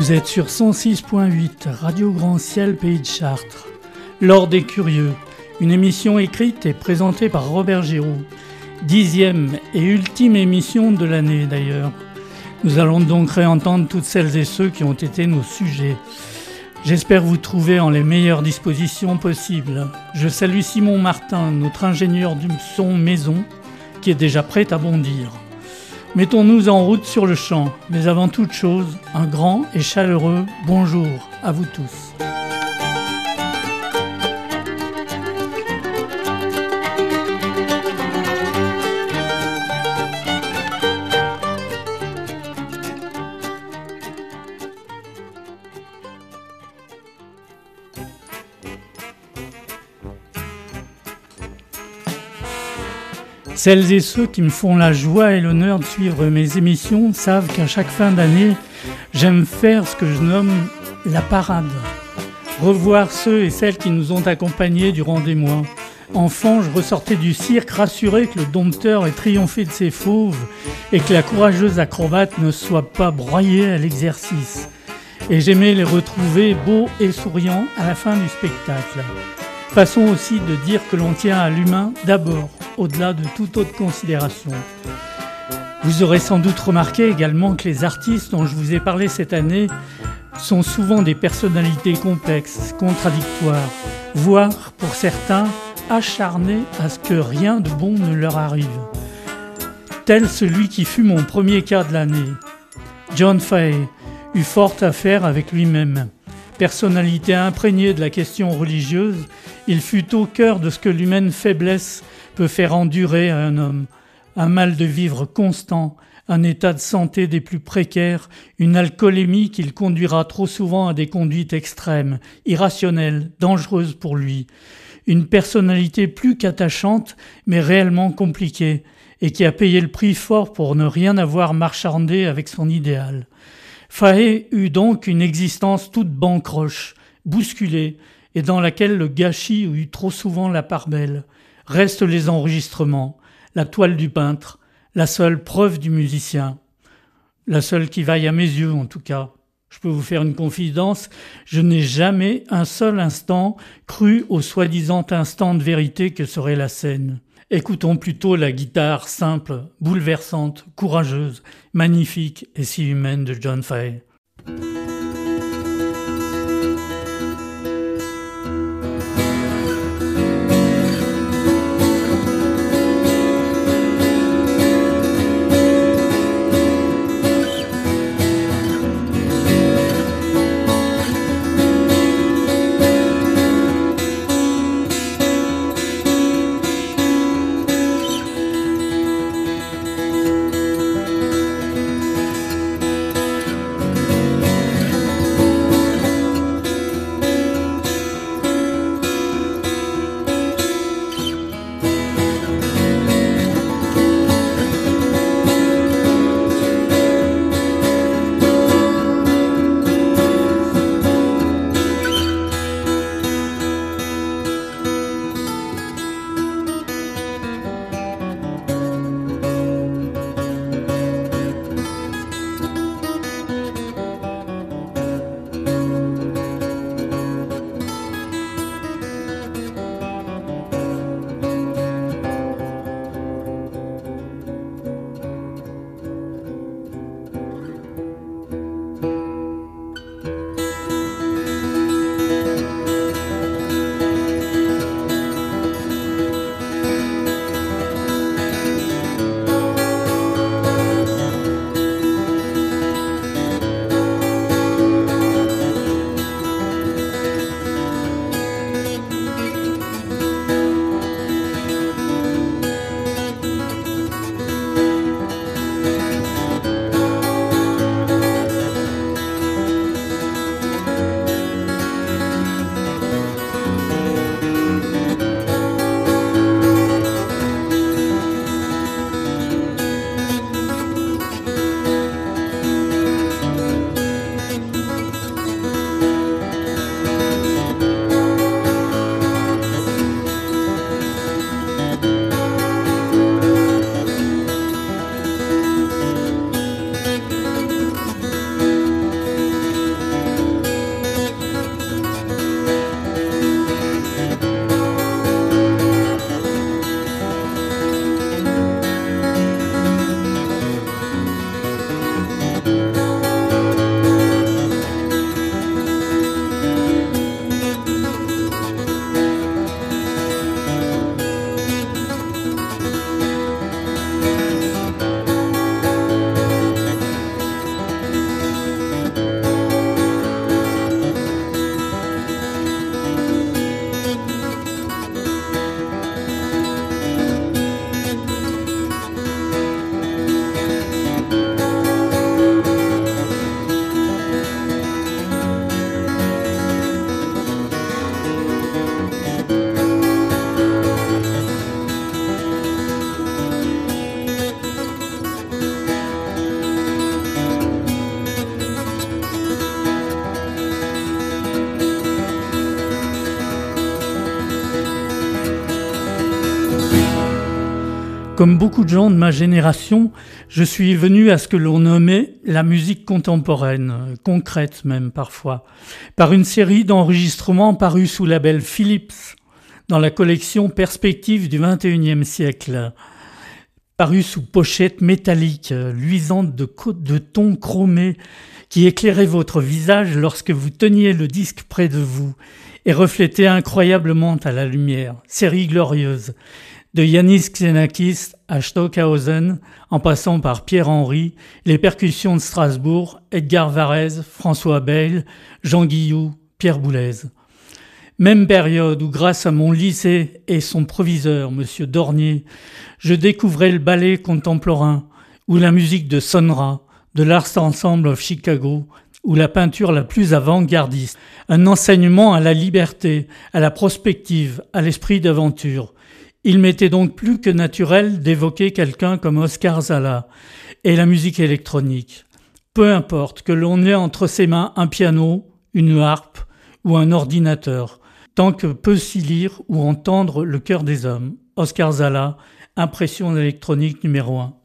Vous êtes sur 106.8, Radio Grand Ciel, Pays de Chartres. L'Or des Curieux, une émission écrite et présentée par Robert Giroux. 10e et ultime émission de l'année d'ailleurs. Nous allons donc réentendre toutes celles et ceux qui ont été nos sujets. J'espère vous trouver en les meilleures dispositions possibles. Je salue Simon Martin, notre ingénieur du son maison, qui est déjà prêt à bondir. Mettons-nous en route sur le champ, mais avant toute chose, un grand et chaleureux bonjour à vous tous. Celles et ceux qui me font la joie et l'honneur de suivre mes émissions savent qu'à chaque fin d'année, j'aime faire ce que je nomme la parade. Revoir ceux et celles qui nous ont accompagnés durant des mois. Enfant, je ressortais du cirque rassuré que le dompteur ait triomphé de ses fauves et que la courageuse acrobate ne soit pas broyée à l'exercice. Et j'aimais les retrouver beaux et souriants à la fin du spectacle. Façon aussi de dire que l'on tient à l'humain d'abord, au-delà de toute autre considération. Vous aurez sans doute remarqué également que les artistes dont je vous ai parlé cette année sont souvent des personnalités complexes, contradictoires, voire, pour certains, acharnés à ce que rien de bon ne leur arrive. Tel celui qui fut mon premier cas de l'année. John Fahey eut fort à faire avec lui-même. Personnalité imprégnée de la question religieuse, il fut au cœur de ce que l'humaine faiblesse peut faire endurer à un homme. Un mal de vivre constant, un état de santé des plus précaires, une alcoolémie qui le conduira trop souvent à des conduites extrêmes, irrationnelles, dangereuses pour lui. Une personnalité plus qu'attachante, mais réellement compliquée, et qui a payé le prix fort pour ne rien avoir marchandé avec son idéal. Fahey eut donc une existence toute bancroche, bousculée, et dans laquelle le gâchis eut trop souvent la part belle. Restent les enregistrements, la toile du peintre, la seule preuve du musicien. La seule qui vaille à mes yeux, en tout cas. Je peux vous faire une confidence, je n'ai jamais un seul instant cru au soi-disant instant de vérité que serait la scène. Écoutons plutôt la guitare simple, bouleversante, courageuse, magnifique et si humaine de John Fahey. Comme beaucoup de gens de ma génération, je suis venu à ce que l'on nommait la musique contemporaine, concrète même parfois, par une série d'enregistrements parus sous label Philips dans la collection Perspectives du XXIe siècle, parus sous pochette métallique, luisante de tons chromés qui éclairaient votre visage lorsque vous teniez le disque près de vous et reflétaient incroyablement à la lumière. Série glorieuse. De Yanis Xenakis à Stockhausen, en passant par Pierre Henry, les percussions de Strasbourg, Edgar Varèse, François Bayle, Jean Guillou, Pierre Boulez. Même période où, grâce à mon lycée et son proviseur, M. Dornier, je découvrais le ballet contemporain, ou la musique de Sonra, de l'Art Ensemble of Chicago, ou la peinture la plus avant-gardiste. Un enseignement à la liberté, à la prospective, à l'esprit d'aventure. Il m'était donc plus que naturel d'évoquer quelqu'un comme Oscar Zala et la musique électronique. Peu importe que l'on ait entre ses mains un piano, une harpe ou un ordinateur, tant que peut s'y lire ou entendre le cœur des hommes. Oscar Zala, Impression électronique numéro 1.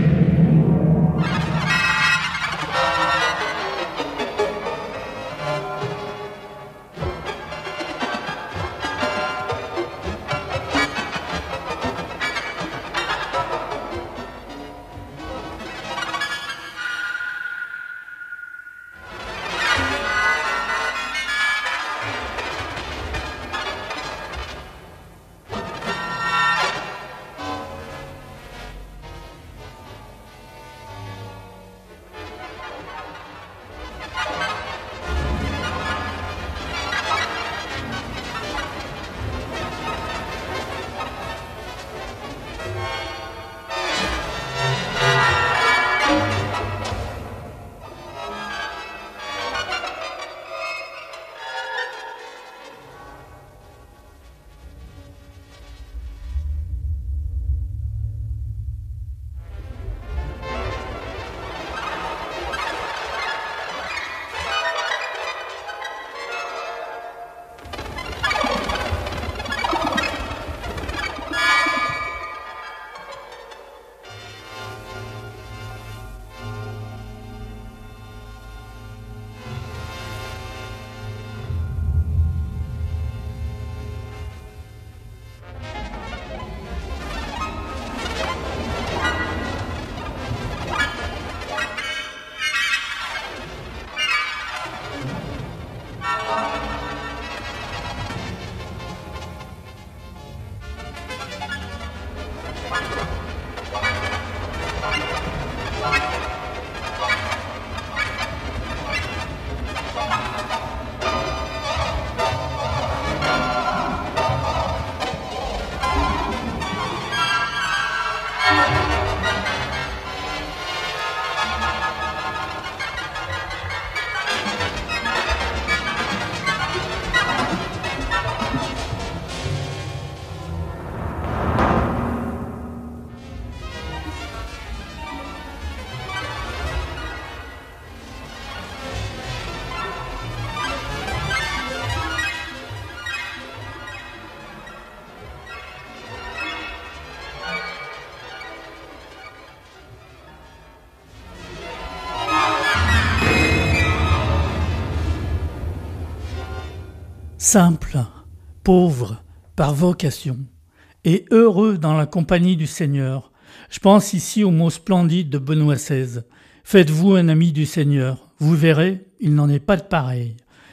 Simple, pauvre, par vocation, et heureux dans la compagnie du Seigneur. Je pense ici au mot splendide de Benoît XVI. Faites-vous un ami du Seigneur, vous verrez, il n'en est pas de pareil.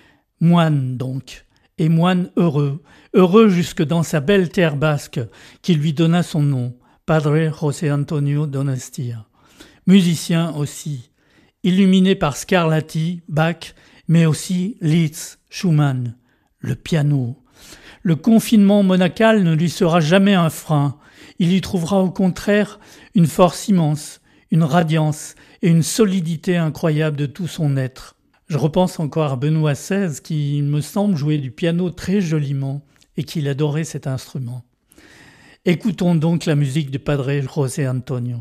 Moine donc, et moine heureux, heureux jusque dans sa belle terre basque qui lui donna son nom, Padre José Antonio Donostia. Musicien aussi, illuminé par Scarlatti, Bach, mais aussi Liszt, Schumann. Le piano. Le confinement monacal ne lui sera jamais un frein. Il y trouvera au contraire une force immense, une radiance et une solidité incroyable de tout son être. Je repense encore à Benoît XVI qui, il me semble, jouait du piano très joliment et qu'il adorait cet instrument. Écoutons donc la musique du Padre José Antonio.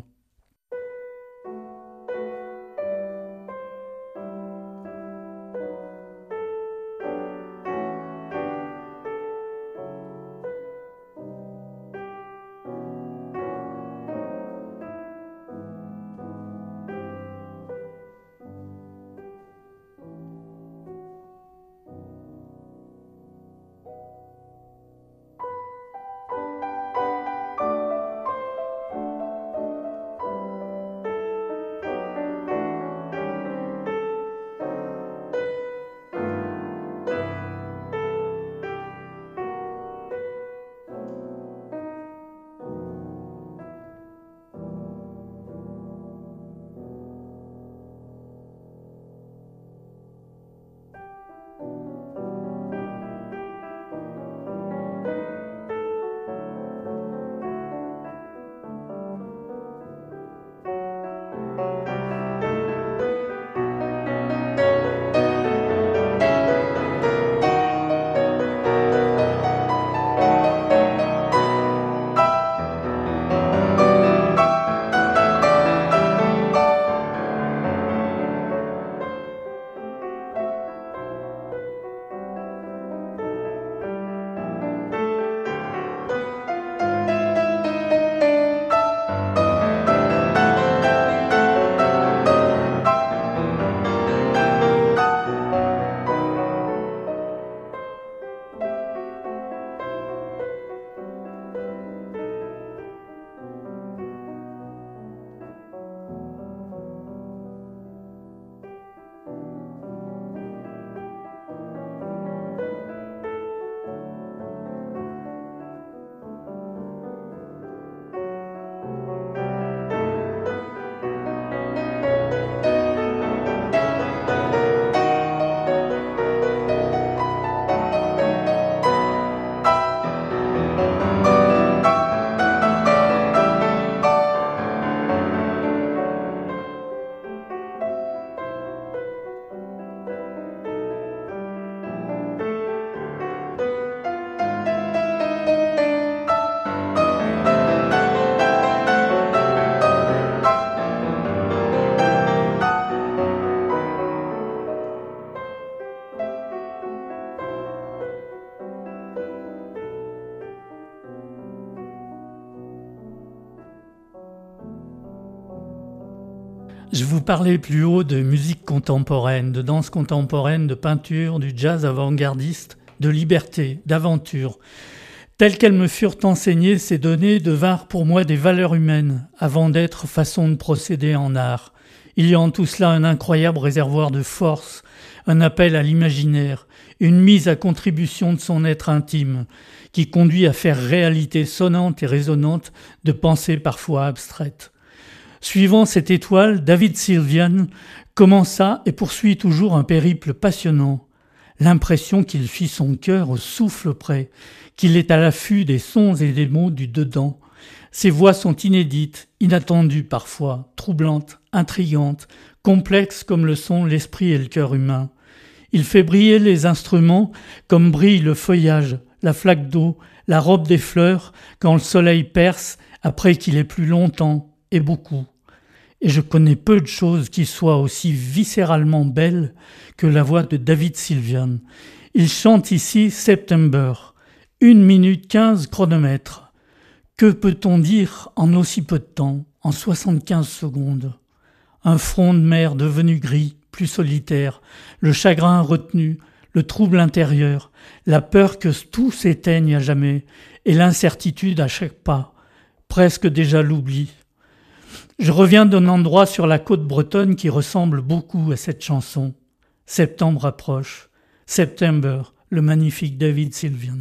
Je vous parlais plus haut de musique contemporaine, de danse contemporaine, de peinture, du jazz avant-gardiste, de liberté, d'aventure. Telles qu'elles me furent enseignées, ces données devinrent pour moi des valeurs humaines, avant d'être façon de procéder en art. Il y a en tout cela un incroyable réservoir de force, un appel à l'imaginaire, une mise à contribution de son être intime, qui conduit à faire réalité sonnante et résonante de pensées parfois abstraites. Suivant cette étoile, David Sylvian commença et poursuit toujours un périple passionnant. L'impression qu'il fit son cœur au souffle près, qu'il est à l'affût des sons et des mots du dedans. Ses voix sont inédites, inattendues parfois, troublantes, intrigantes, complexes comme le sont l'esprit et le cœur humain. Il fait briller les instruments comme brille le feuillage, la flaque d'eau, la robe des fleurs quand le soleil perce après qu'il ait plu longtemps et beaucoup. Et je connais peu de choses qui soient aussi viscéralement belles que la voix de David Sylvian. Il chante ici September, 1 minute 15 chronomètre. Que peut-on dire en aussi peu de temps, en 75 secondes? Un front de mer devenu gris, plus solitaire, le chagrin retenu, le trouble intérieur, la peur que tout s'éteigne à jamais, et l'incertitude à chaque pas, presque déjà l'oubli. Je reviens d'un endroit sur la côte bretonne qui ressemble beaucoup à cette chanson. Septembre approche. September, le magnifique David Sylvian.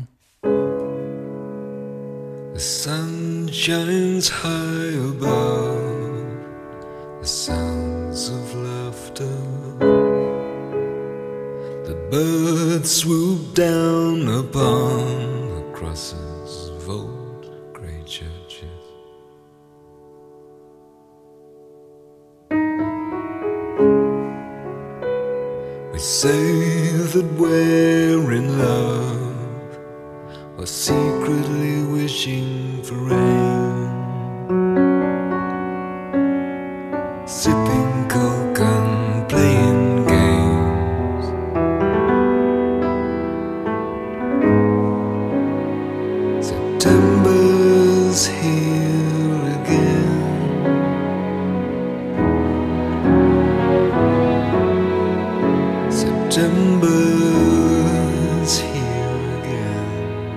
The sun shines high above, the sounds of laughter. The birds swoop down upon the crosses of old grey churches. We say that we're in love, or secretly wishing for rain, sipping coke and playing games. September's here again. September's here again.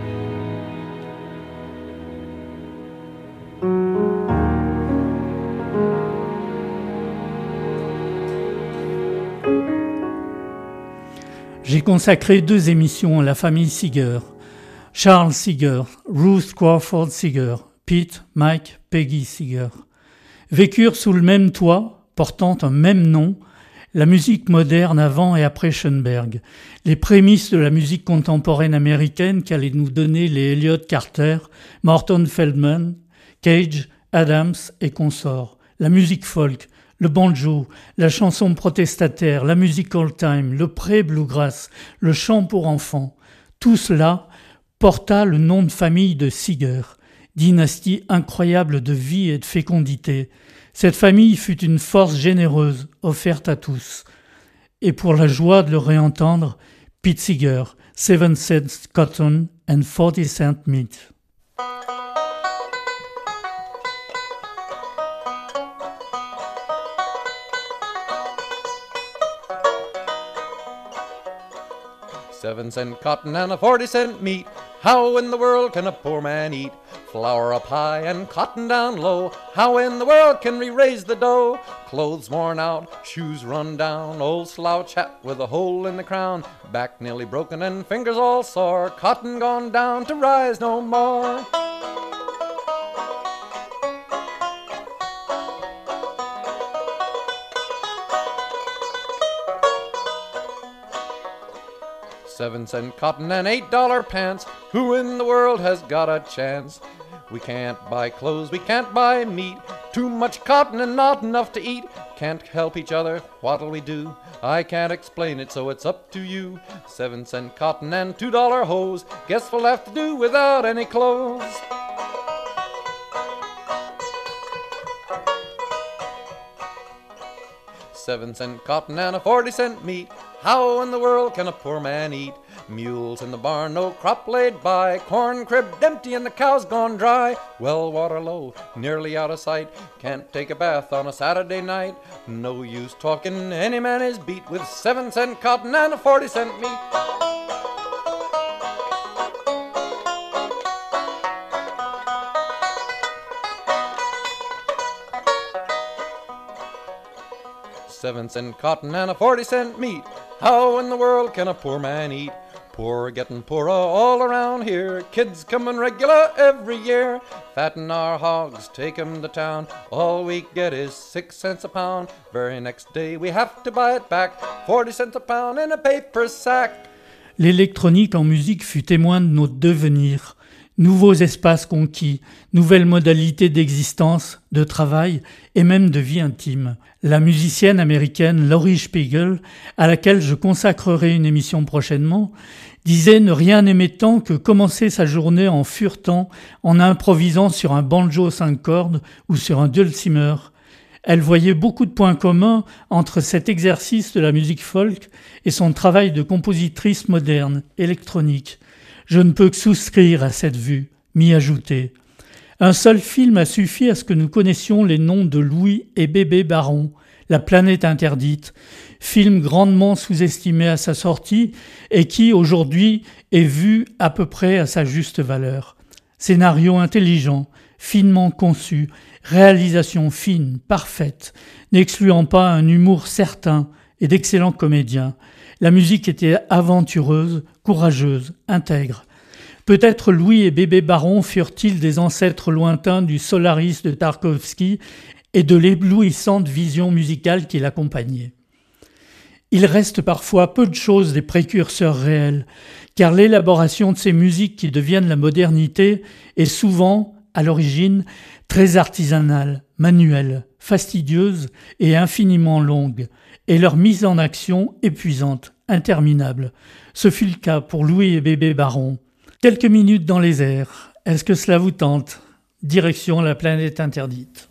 J'ai consacré 2 émissions à la famille Seeger. Charles Seeger, Ruth Crawford Seeger, Pete, Mike, Peggy Seeger. Vécurent sous le même toit, portant un même nom, la musique moderne avant et après Schoenberg, les prémices de la musique contemporaine américaine qu'allaient nous donner les Elliott Carter, Morton Feldman, Cage, Adams et consorts, la musique folk, le banjo, la chanson protestataire, la musique old-time, le pré-bluegrass, le chant pour enfants, tout cela porta le nom de famille de Seeger, dynastie incroyable de vie et de fécondité. Cette famille fut une force généreuse, offerte à tous. Et pour la joie de le réentendre, Pete Seeger, 7 cents cotton and 40 cents meat. $7 cotton and a 40 meat. How in the world can a poor man eat? Flour up high and cotton down low. How in the world can we raise the dough? Clothes worn out, shoes run down, old slouch hat with a hole in the crown, back nearly broken and fingers all sore, cotton gone down to rise no more. $7 cotton and $8 pants. Who in the world has got a chance? We can't buy clothes, we can't buy meat. Too much cotton and not enough to eat. Can't help each other, what'll we do? I can't explain it, so it's up to you. 7 cotton and $2 hose. Guess we'll have to do without any clothes. $7 cotton and a 40 meat. How in the world can a poor man eat? Mules in the barn, no crop laid by, corn cribbed empty and the cows gone dry. Well water low, nearly out of sight, can't take a bath on a Saturday night. No use talking, any man is beat with 7-cent cotton and a 40-cent meat. $7 cotton and a 40-cent meat. How in the world can a poor man eat? Poor getting poorer all around here. Kids coming regular every year. Fatten our hogs, take 'em to town. All we get is 6 cents a pound. Very next day we have to buy it back. 40 cents a pound in a paper sack. L'électronique en musique fut témoin de notre devenir. Nouveaux espaces conquis, nouvelles modalités d'existence, de travail et même de vie intime. La musicienne américaine Laurie Spiegel, à laquelle je consacrerai une émission prochainement, disait ne rien aimer tant que commencer sa journée en furetant, en improvisant sur un banjo 5 cordes ou sur un dulcimer. Elle voyait beaucoup de points communs entre cet exercice de la musique folk et son travail de compositrice moderne, électronique. Je ne peux que souscrire à cette vue, m'y ajouter. Un seul film a suffi à ce que nous connaissions les noms de Louis et Bébé Baron, La planète interdite, film grandement sous-estimé à sa sortie et qui, aujourd'hui, est vu à peu près à sa juste valeur. Scénario intelligent, finement conçu, réalisation fine, parfaite, n'excluant pas un humour certain et d'excellents comédiens. La musique était aventureuse, courageuse, intègre. Peut-être Louis et Bébé Baron furent-ils des ancêtres lointains du Solaris de Tarkovsky et de l'éblouissante vision musicale qui l'accompagnait. Il reste parfois peu de choses des précurseurs réels, car l'élaboration de ces musiques qui deviennent la modernité est souvent, à l'origine, très artisanale, manuelle, fastidieuse et infiniment longue, et leur mise en action épuisante, interminable. Ce fut le cas pour Louis et Bébé Baron. Quelques minutes dans les airs. Est-ce que cela vous tente ? Direction la planète interdite.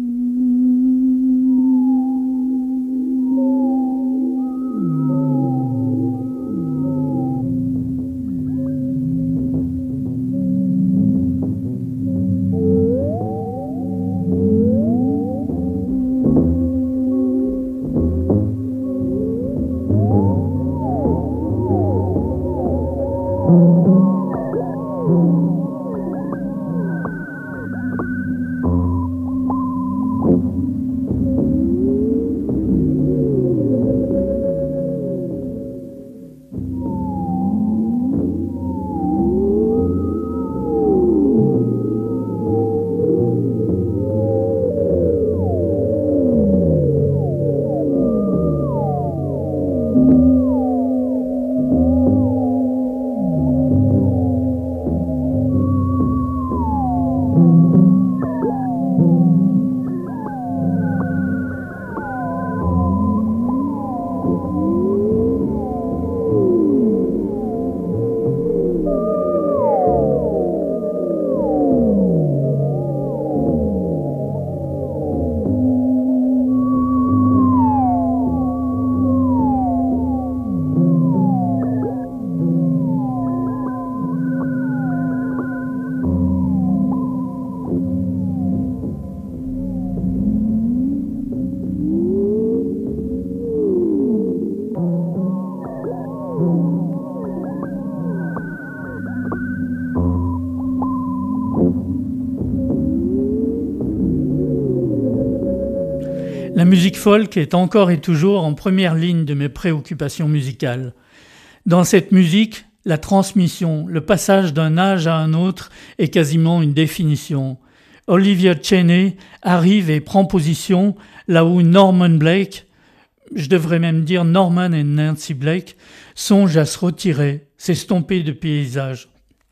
La musique folk est encore et toujours en première ligne de mes préoccupations musicales. Dans cette musique, la transmission, le passage d'un âge à un autre est quasiment une définition. Olivia Cheney arrive et prend position là où Norman Blake, je devrais même dire Norman et Nancy Blake, songent à se retirer, s'estomper de paysage.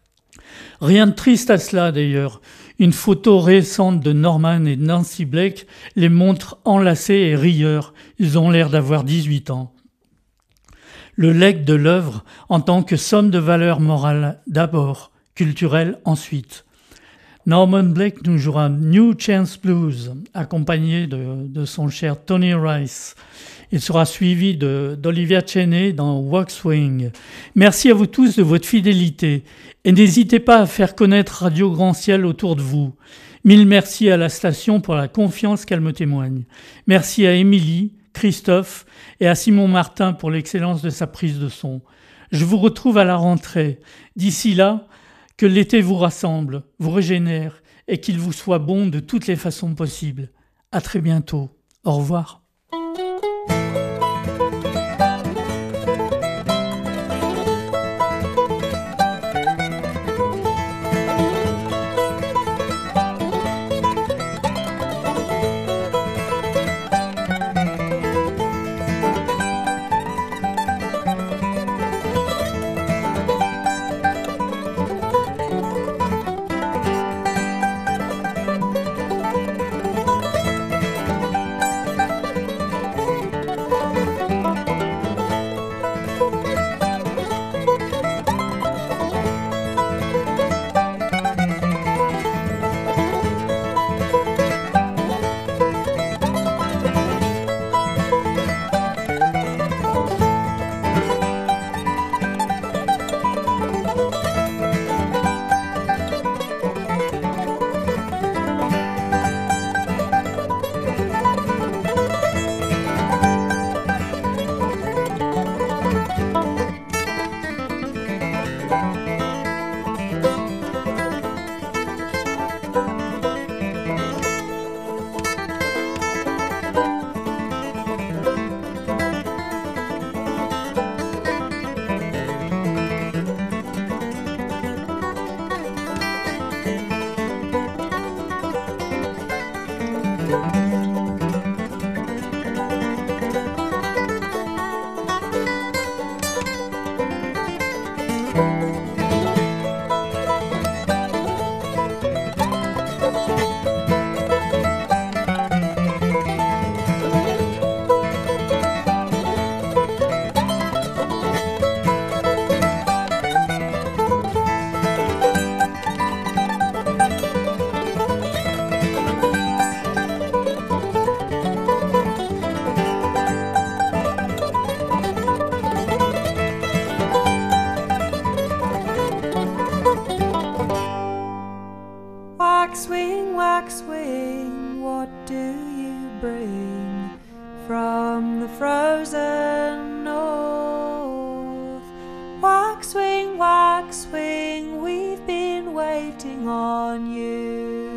Rien de triste à cela d'ailleurs. Une photo récente de Norman et Nancy Blake les montre enlacés et rieurs. Ils ont l'air d'avoir 18 ans. Le legs de l'œuvre en tant que somme de valeurs morales d'abord, culturelle ensuite. Norman Blake nous jouera New Chance Blues, accompagné de son cher Tony Rice. Il sera suivi d'Olivia Cheney dans Waxwing. Merci à vous tous de votre fidélité et n'hésitez pas à faire connaître Radio Grand Ciel autour de vous. Mille merci à la station pour la confiance qu'elle me témoigne. Merci à Émilie, Christophe et à Simon Martin pour l'excellence de sa prise de son. Je vous retrouve à la rentrée. D'ici là, que l'été vous rassemble, vous régénère et qu'il vous soit bon de toutes les façons possibles. À très bientôt. Au revoir. Waxwing, waxwing, what do you bring from the frozen north? Waxwing, waxwing, we've been waiting on you.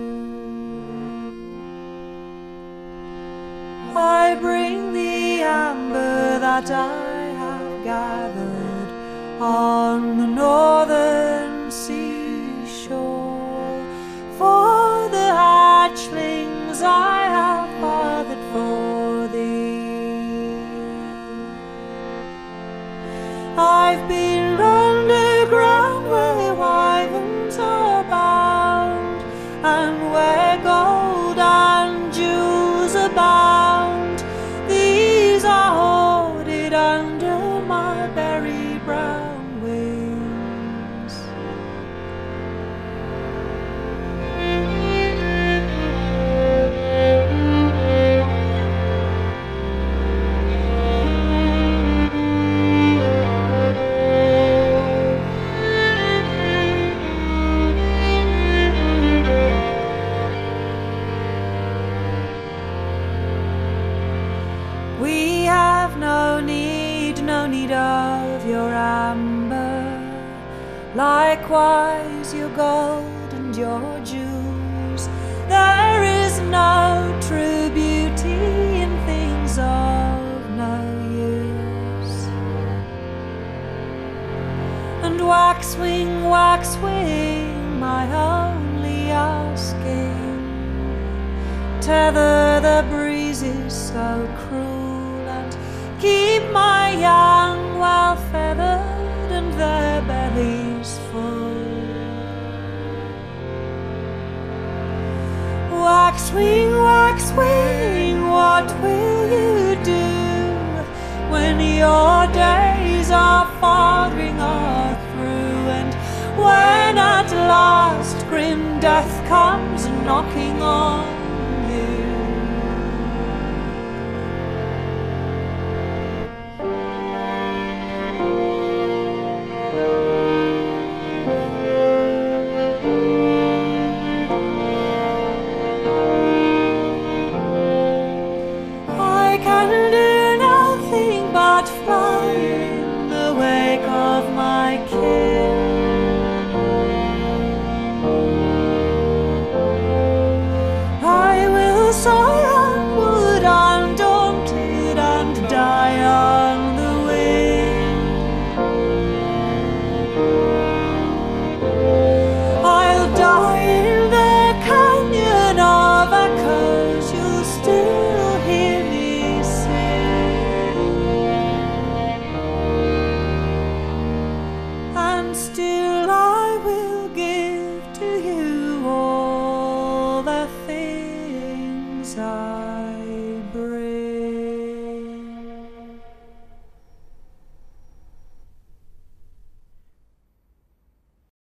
I bring the amber that I have gathered on the northern seashore. For the hatchlings I have fathered for thee. I've been underground where wyverns are bound, and where gold and jewels abound. These are hoarded under my berry brown wings. We have no need of your amber, likewise your gold and your jewels. There is no true beauty in things of no use. And waxwing, waxwing, my only asking, tether the breezes so cruel, and keep my young well feathered and their bellies full. Waxwing, waxwing, what will you do when your days are fathering are through, and when at last grim death comes knocking on